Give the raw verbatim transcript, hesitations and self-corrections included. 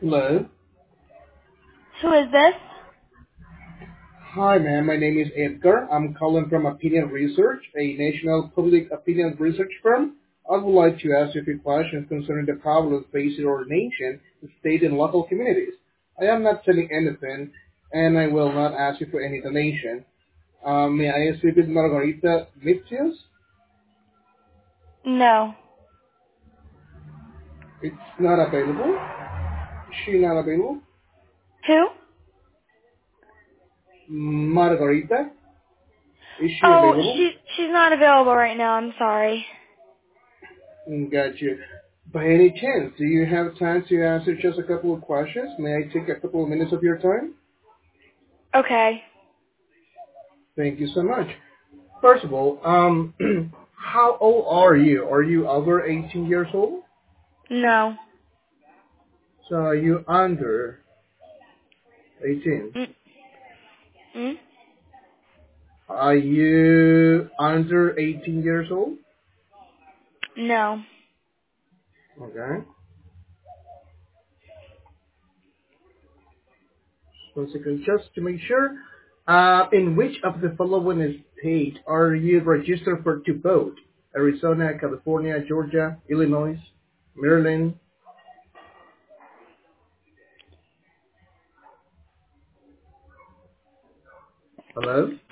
Hello. Who is this? Hi, ma'am. My name is Edgar. I'm calling from Opinion Research, a national public opinion research firm. I would like to ask you a few questions concerning the problems facing our nation, state, and local communities. I am not selling anything, and I will not ask you for any donation. Um, may I speak with Margarita Mitius? No. It's not available. Is she not available? Who? Margarita? Is she Oh, available? she she's not available right now. I'm sorry. Mm, Gotcha. By any chance, do you have time to answer just a couple of questions? May I take a couple of minutes of your time? Okay. Thank you so much. First of all, um, how old are you? Are you over eighteen years old? No. So are you under eighteen? Mm. Mm? Are you under eighteen years old? No. Okay. One second, just to make sure. Uh, in which of the following states are you registered for to vote? Arizona, California, Georgia, Illinois, Maryland. Hello?